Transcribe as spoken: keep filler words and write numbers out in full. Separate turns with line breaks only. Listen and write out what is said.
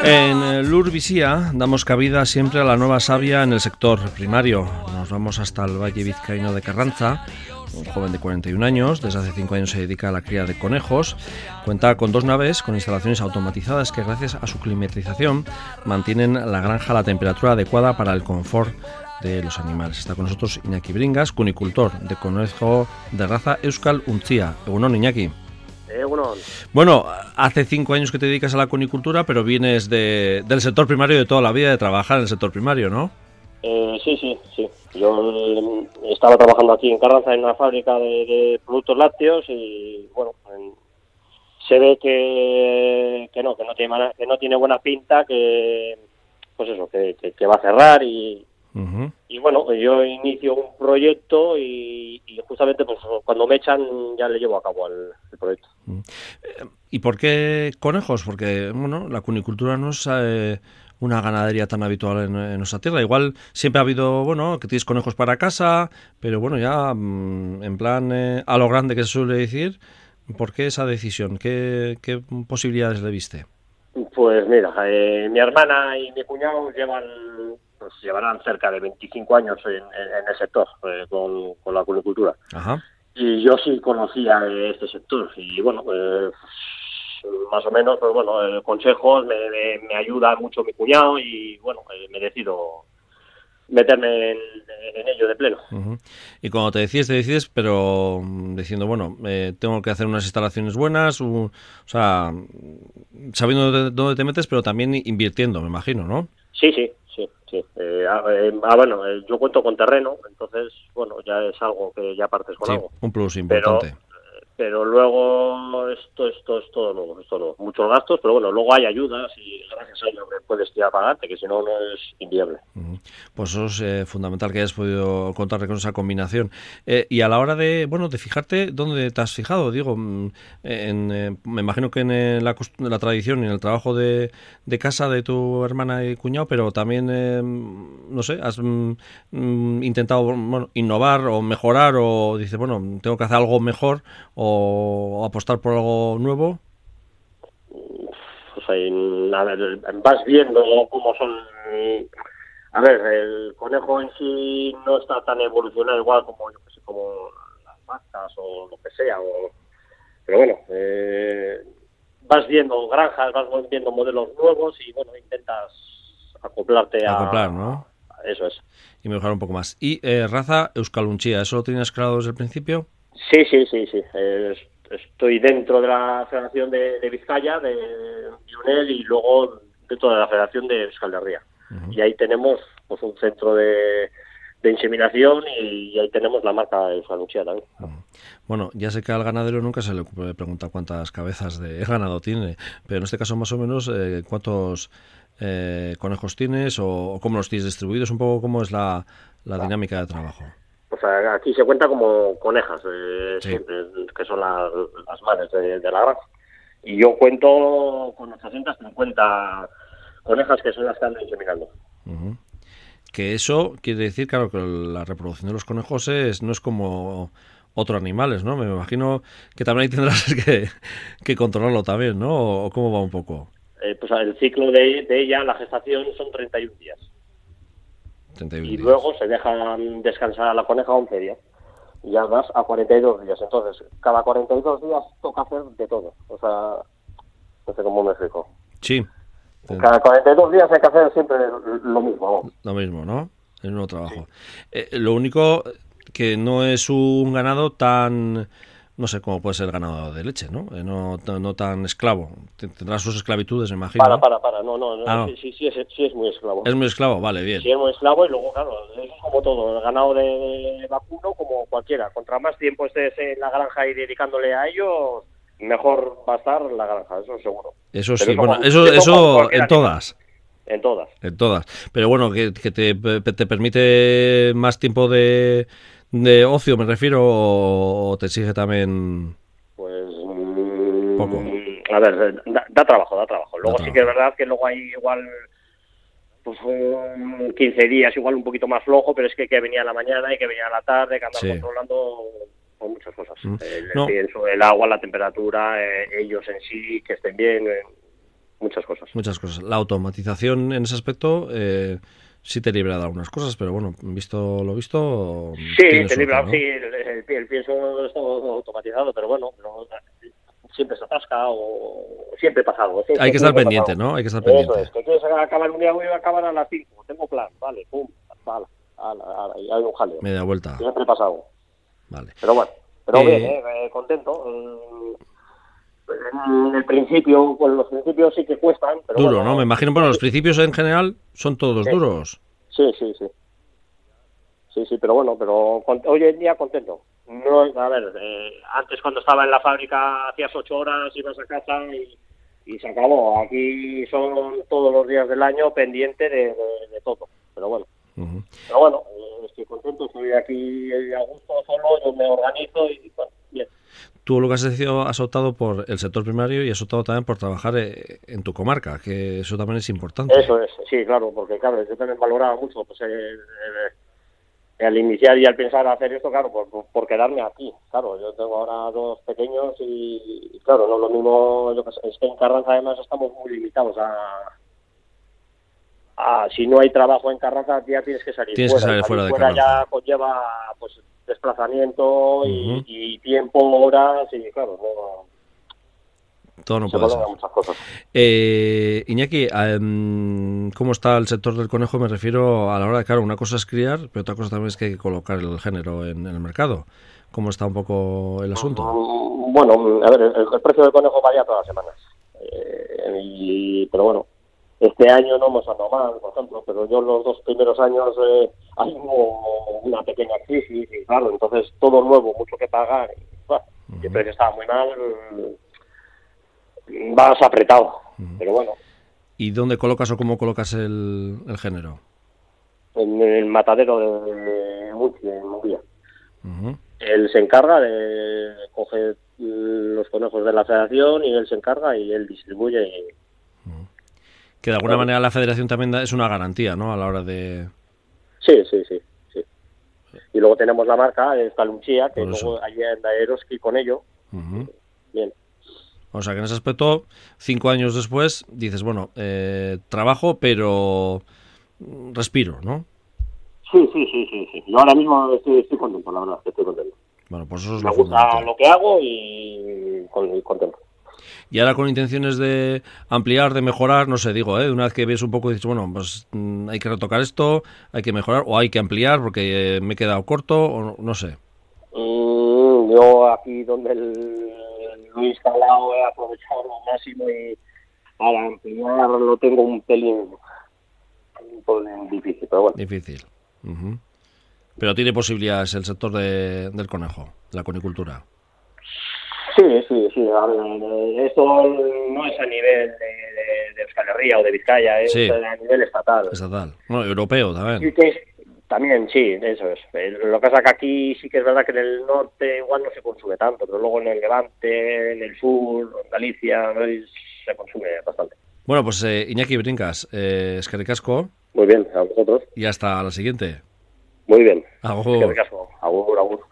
En Lur Bizia damos cabida siempre a la nueva savia en el sector primario. Nos vamos hasta el Valle Vizcaíno de Carranza. Un joven de cuarenta y un años, desde hace cinco años se dedica a la cría de conejos. Cuenta con dos naves con instalaciones automatizadas que, gracias a su climatización, mantienen la granja a la temperatura adecuada para el confort de los animales. Está con nosotros Iñaki Bringas, cunicultor de conejo de raza Euskal Untzia. Egunon, Iñaki.
Egunon.
Bueno, hace cinco años que te dedicas a la cunicultura, pero vienes de, del sector primario de toda la vida, de trabajar en el sector primario, ¿no?
Eh, sí, sí, sí. Yo eh, estaba trabajando aquí en Carranza en una fábrica de, de productos lácteos y, bueno, en, se ve que, que no, que no tiene que no tiene buena pinta, que pues eso, que, que, que va a cerrar y, uh-huh. y bueno, yo inicio un proyecto y, y justamente pues cuando me echan ya le llevo a cabo el, el proyecto.
Uh-huh. ¿Y por qué conejos? Porque, bueno, la cunicultura no es eh, una ganadería tan habitual en, en nuestra tierra. Igual siempre ha habido, bueno, que tienes conejos para casa, pero bueno, ya en plan eh, a lo grande que se suele decir. ¿Por qué esa decisión? ¿Qué, qué posibilidades le viste?
Pues mira, eh, mi hermana y mi cuñado llevan, pues llevarán cerca de veinticinco años en, en, en el sector eh, con, con la cunicultura.
Ajá.
Y yo sí conocía este sector y bueno, eh, más o menos, pues bueno, eh, consejos, me, me, me ayuda mucho mi cuñado y bueno, eh, me decido meterme en, en ello de pleno.
Uh-huh. Y cuando te decides, te decides, pero diciendo, bueno, eh, tengo que hacer unas instalaciones buenas, un, o sea, sabiendo de dónde te metes, pero también invirtiendo, me imagino, ¿no?
Sí, sí, sí, sí. Eh, ah, eh, ah, bueno, eh, yo cuento con terreno, entonces, bueno, ya es algo que ya partes con
sí,
algo.
Un plus importante.
Pero, pero luego esto, esto es todo nuevo, esto nuevo. Muchos gastos, pero bueno, luego hay ayudas y gracias a ello puedes tirar para adelante, que si no, no es inviable.
Uh-huh. Pues eso es eh, fundamental que hayas podido contar con esa combinación. Eh, y a la hora de, bueno, de fijarte, ¿dónde te has fijado? Digo, en, eh, me imagino que en la, la tradición y en el trabajo de, de casa de tu hermana y cuñado, pero también, eh, no sé, has mm, intentado bueno, innovar o mejorar o dices, bueno, tengo que hacer algo mejor o apostar por algo nuevo.
Pues ahí, a ver, vas viendo cómo son. A ver, el conejo en sí no está tan evolucionado igual como yo que sé, como las vacas o lo que sea. O, pero bueno, eh, vas viendo granjas, vas viendo modelos nuevos y bueno, intentas acoplarte a.
Acoplar, ¿no?
A, eso es.
Y mejorar un poco más. ¿Y eh, raza Euskal Untzia? ¿Eso lo tenías claro desde el principio?
Sí, sí, sí, sí. Eh, estoy dentro de la Federación de, de Vizcaya, de Ionel, y luego dentro de la Federación de Euskal Herria. Uh-huh. Y ahí tenemos pues un centro de, de inseminación y, y ahí tenemos la marca Euskal Untzia también.
Uh-huh. Bueno, ya sé que al ganadero nunca se le puede preguntar cuántas cabezas de ganado tiene, pero en este caso más o menos eh, cuántos eh, conejos tienes o, o cómo los tienes distribuidos, un poco cómo es la, la dinámica de trabajo.
O sea, aquí se cuenta como conejas, eh,
sí.
siempre, que son la, las madres de, de la granja. Y yo cuento con ochocientas cincuenta conejas que son las que andan inseminando.
Uh-huh. Que eso quiere decir, claro, que la reproducción de los conejos es no es como otros animales, ¿no? Me imagino que también ahí tendrás que, que controlarlo también, ¿no? ¿O cómo va un poco?
Eh, pues el ciclo de, de ella, la gestación, son treinta y un días.
treinta y un
y
días.
Luego se dejan descansar a la coneja once días. Y ya vas a cuarenta y dos días. Entonces, cada cuarenta y dos días toca hacer de todo. O sea, no sé cómo me explico.
Sí.
Cada cuarenta y dos días hay que hacer siempre lo mismo. ¿No?
Lo mismo, ¿no? El mismo trabajo. Sí. Eh, lo único que no es un ganado tan, no sé cómo puede ser el ganado de leche, ¿no? Eh, no, no tan esclavo. Tendrá sus esclavitudes, me imagino.
Para, para, para. No, no, no.
Ah, no.
Sí, sí, sí, es, sí es muy esclavo.
Es muy esclavo, vale, bien.
Sí es muy esclavo y luego, claro, es como todo. El ganado de vacuno, como cualquiera. Contra más tiempo estés en la granja y dedicándole a ellos, mejor va a estar la granja, eso seguro.
Eso
Pero
sí,
eso
bueno,
como,
eso, eso en todas.
En todas.
En todas. Pero bueno, que, que te, te permite más tiempo de, de ocio, me refiero, o te exige también...
Pues... Mmm,
poco.
A ver, da, da trabajo, da trabajo. Luego
da
sí
trabajo.
que es verdad que luego hay igual... Pues um, quince días igual un poquito más flojo, pero es que hay que venir a la mañana, hay que venir a la tarde, hay que andar sí. controlando con muchas cosas. Mm. El,
no.
el, pienso, el agua, la temperatura, eh, ellos en sí, que estén bien... Eh, muchas cosas.
Muchas cosas. La automatización en ese aspecto eh, sí te libra de algunas cosas, pero bueno, visto lo visto...
Sí, te libra, ¿no? Sí, el, el, el pienso está automatizado, pero bueno, no, siempre se atasca o siempre pasa algo.
Hay que estar pendiente, ¿no? Hay que estar pendiente.
Eso es, que quieres acabar un día, voy a acabar a las cinco, tengo plan, vale, pum, ala, ala, ala, y hay un jaleo.
Media vuelta.
Siempre pasa algo.
Vale.
Pero bueno, pero
eh...
bien, eh, contento. En el principio, pues los principios sí que cuestan. Pero
duro,
bueno,
¿no? Me imagino, bueno, los principios en general son todos
sí,
duros.
Sí, sí, sí. Sí, sí, pero bueno, pero hoy en día contento. No, a ver, eh, antes cuando estaba en la fábrica hacías ocho horas, ibas a casa y, y se acabó. Aquí son todos los días del año pendiente de, de, de todo, pero bueno. Uh-huh. Pero bueno, eh, estoy contento, estoy aquí a gusto solo, yo me organizo y bueno, bien.
Tú lo que has decidido, has optado por el sector primario y has optado también por trabajar en tu comarca, que eso también es importante.
Eso es, sí, claro, porque claro, yo también valoraba mucho pues, el, el, al iniciar y al pensar hacer esto, claro, por, por quedarme aquí. Claro, yo tengo ahora dos pequeños y, y claro, no lo mismo, yo, es que en Carranza además estamos muy limitados a... a si no hay trabajo en Carranza ya tienes que salir
tienes
fuera.
que salir fuera de
fuera
Carranza.
Ya conlleva pues desplazamiento uh-huh. y, y tiempo, horas y claro, no...
Todo no puede ser.
Muchas cosas.
Eh, Iñaki, um, ¿cómo está el sector del conejo? Me refiero a la hora de, claro, una cosa es criar, pero otra cosa también es que hay que colocar el género en, en el mercado. ¿Cómo está un poco el asunto?
Um, bueno, a ver, el, el precio del conejo varía todas las semanas. Eh, y, pero bueno, este año no hemos andado mal, por ejemplo, pero yo los dos primeros años eh, hay una pequeña crisis y claro, entonces todo nuevo, mucho que pagar. Y, bueno, uh-huh. El precio estaba muy mal. Vas apretado, uh-huh. Pero bueno.
¿Y dónde colocas o cómo colocas el, el género?
En el matadero de Muchi, en Munguía. Uh-huh. Él se encarga de coger los conejos de la federación y él se encarga y él distribuye. Y...
Uh-huh. Que de alguna manera la federación también da, es una garantía, ¿no? A la hora de...
Sí, sí, sí. sí. Y luego tenemos la marca, el Calunchía, que luego allí anda Eroski con ello. Uh-huh. Bien.
O sea que en ese aspecto, cinco años después, dices, bueno, eh, trabajo, pero respiro, ¿no?
Sí, sí, sí, sí, sí. Yo ahora mismo estoy, estoy contento, la verdad, estoy contento.
Bueno, pues eso es
Me
lo
gusta lo que hago y, y contento.
Y ahora con intenciones de ampliar, de mejorar, no sé, digo, ¿eh? Una vez que ves un poco y dices, bueno, pues mmm, hay que retocar esto, hay que mejorar, o hay que ampliar porque eh, me he quedado corto, o no, no sé.
Mm, yo aquí donde el... lo he instalado, he aprovechado lo máximo y para ampliar lo tengo un pelín, un pelín difícil, pero bueno.
Difícil. Uh-huh. Pero tiene posibilidades el sector de, del conejo, la conicultura.
Sí, sí, sí. A ver, esto no es a nivel de, de, de Euskal Herria o de Vizcaya, es sí. a nivel estatal.
Estatal. Bueno, europeo también.
Sí, que es, también, sí, eso es. Lo que pasa es que aquí sí que es verdad que en el norte igual no se consume tanto, pero luego en el Levante, en el sur, en Galicia, se consume bastante.
Bueno, pues eh, Iñaki Brincas, eh, eskerrik asko.
Muy bien, a vosotros.
Y hasta la siguiente.
Muy bien.
Agur.
Eskerrik asko. Agur, agur.